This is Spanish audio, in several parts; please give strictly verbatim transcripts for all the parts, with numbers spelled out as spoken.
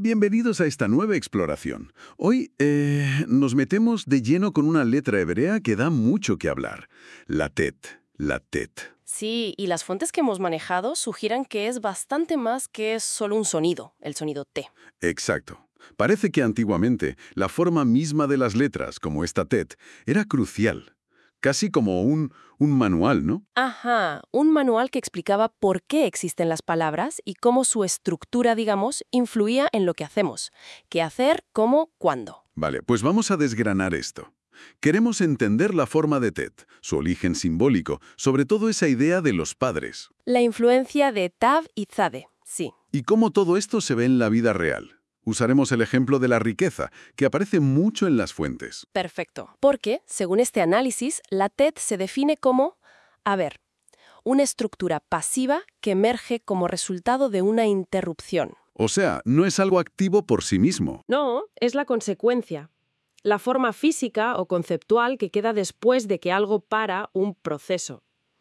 Bienvenidos a esta nueva exploración. Hoy eh, nos metemos de lleno con una letra hebrea que da mucho que hablar. La tet, la tet. Sí, y las fuentes que hemos manejado sugieren que es bastante más que solo un sonido, el sonido T. Exacto. Parece que antiguamente la forma misma de las letras, como esta tet, era crucial. Casi como un, un manual, ¿no? Ajá, un manual que explicaba por qué existen las palabras y cómo su estructura, digamos, influía en lo que hacemos. Qué hacer, cómo, cuándo. Vale, pues vamos a desgranar esto. Queremos entender la forma de tet, su origen simbólico, sobre todo esa idea de los padres. La influencia de Tav y Tzade, sí. Y cómo todo esto se ve en la vida real. Usaremos el ejemplo de la riqueza, que aparece mucho en las fuentes. Perfecto. Porque, según este análisis, la tet se define como, a ver, una estructura pasiva que emerge como resultado de una interrupción. O sea, no es algo activo por sí mismo. No, es la consecuencia. La forma física o conceptual que queda después de que algo para un proceso.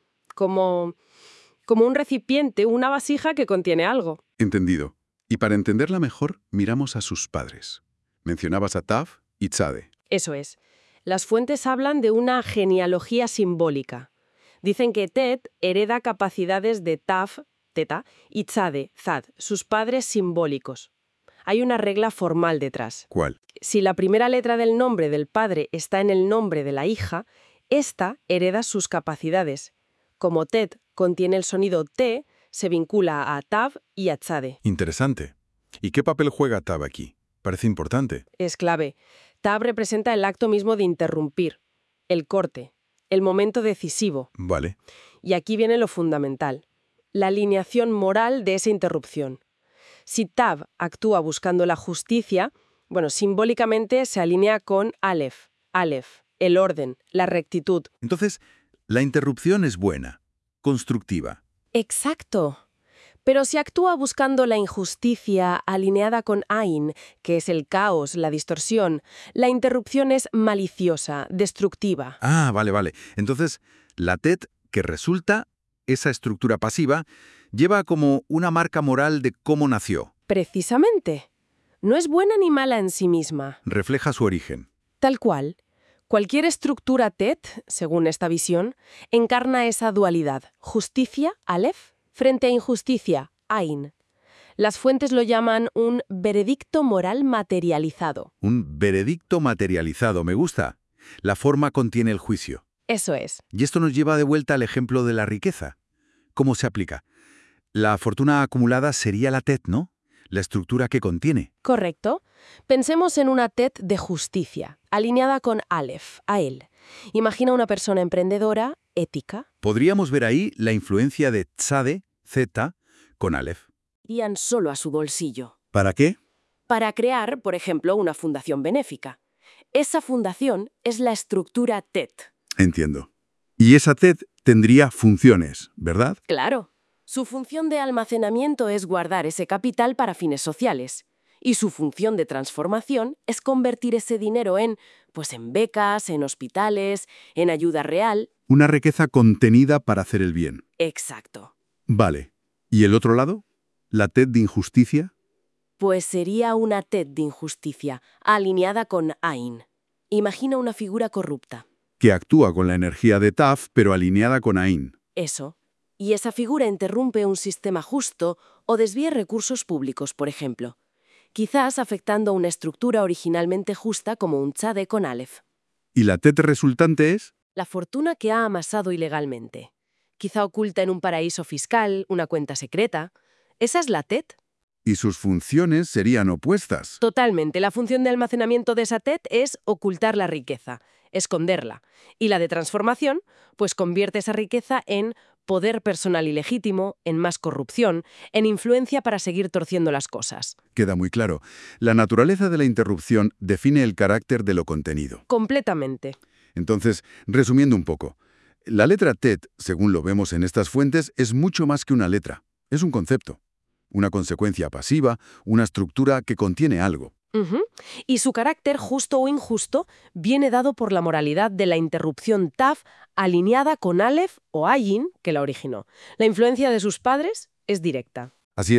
Como, como un recipiente, una vasija que contiene algo. Entendido. Y para entenderla mejor, miramos a sus padres. Mencionabas a Tav y Tzade. Eso es. Las fuentes hablan de una genealogía simbólica. Dicen que Tet hereda capacidades de Tav, Teta, y Tzade, Zad, sus padres simbólicos. Hay una regla formal detrás. ¿Cuál? Si la primera letra del nombre del padre está en el nombre de la hija, ésta hereda sus capacidades. Como Tet contiene el sonido T, se vincula a Tav y a Tzade. Interesante. ¿Y qué papel juega Tav aquí? Parece importante. Es clave. Tav representa el acto mismo de interrumpir, el corte, el momento decisivo. Vale. Y aquí viene lo fundamental, la alineación moral de esa interrupción. Si Tav actúa buscando la justicia, bueno, simbólicamente se alinea con Aleph, Aleph, el orden, la rectitud. Entonces, la interrupción es buena, constructiva. Exacto. Pero si actúa buscando la injusticia alineada con Ain, que es el caos, la distorsión, la interrupción es maliciosa, destructiva. Ah, vale, vale. Entonces, la tet que resulta, esa estructura pasiva, lleva como una marca moral de cómo nació. Precisamente. No es buena ni mala en sí misma. Refleja su origen. Tal cual. Cualquier estructura Tet, según esta visión, encarna esa dualidad, justicia, Aleph, frente a injusticia, Ain. Las fuentes lo llaman un veredicto moral materializado. Un veredicto materializado, me gusta. La forma contiene el juicio. Eso es. Y esto nos lleva de vuelta al ejemplo de la riqueza. ¿Cómo se aplica? La fortuna acumulada sería la tet, ¿no? La estructura que contiene. Correcto. Pensemos en una Tet de justicia, alineada con Aleph, a él. Imagina una persona emprendedora, ética. Podríamos ver ahí la influencia de Tzade, Z, con Aleph. Irían solo a su bolsillo. ¿Para qué? Para crear, por ejemplo, una fundación benéfica. Esa fundación es la estructura Tet. Entiendo. Y esa tet tendría funciones, ¿verdad? Claro. Su función de almacenamiento es guardar ese capital para fines sociales. Y su función de transformación es convertir ese dinero en, pues en becas, en hospitales, en ayuda real. Una riqueza contenida para hacer el bien. Exacto. Vale. ¿Y el otro lado? ¿La tet de injusticia? Pues sería una Tet de injusticia, alineada con Ain. Imagina una figura corrupta. Que actúa con la energía de Taf, pero alineada con Ain. Eso. Y esa figura interrumpe un sistema justo o desvía recursos públicos, por ejemplo. Quizás afectando a una estructura originalmente justa como un Tzade con Aleph. ¿Y la tet resultante es? La fortuna que ha amasado ilegalmente. Quizá oculta en un paraíso fiscal, una cuenta secreta. ¿Esa es la Tet? Y sus funciones serían opuestas. Totalmente. La función de almacenamiento de esa Tet es ocultar la riqueza, esconderla. Y la de transformación, pues convierte esa riqueza en poder personal ilegítimo, en más corrupción, en influencia para seguir torciendo las cosas. Queda muy claro. La naturaleza de la interrupción define el carácter de lo contenido. Completamente. Entonces, resumiendo un poco, la letra tet, según lo vemos en estas fuentes, es mucho más que una letra. Es un concepto. Una consecuencia pasiva, una estructura que contiene algo. Uh-huh. Y su carácter, justo o injusto, viene dado por la moralidad de la interrupción Taf alineada con Aleph o Ayin, que la originó. La influencia de sus padres es directa. Así es.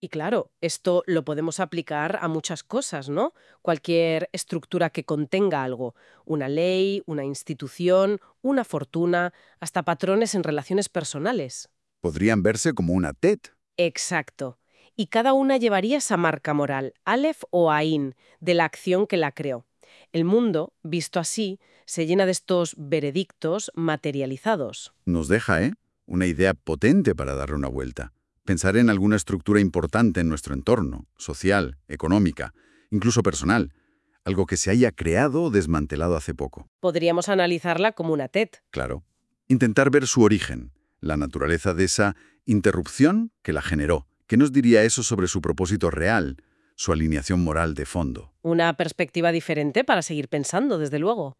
Y claro, esto lo podemos aplicar a muchas cosas, ¿no? Cualquier estructura que contenga algo, una ley, una institución, una fortuna, hasta patrones en relaciones personales. Podrían verse como una TET. Exacto. Y cada una llevaría esa marca moral, Aleph o Ain, de la acción que la creó. El mundo, visto así, se llena de estos veredictos materializados. Nos deja, ¿eh? Una idea potente para darle una vuelta. Pensar en alguna estructura importante en nuestro entorno, social, económica, incluso personal, algo que se haya creado o desmantelado hace poco. Podríamos analizarla como una TET. Claro. Intentar ver su origen, la naturaleza de esa interrupción que la generó. ¿Qué nos diría eso sobre su propósito real, su alineación moral de fondo? Una perspectiva diferente para seguir pensando, desde luego.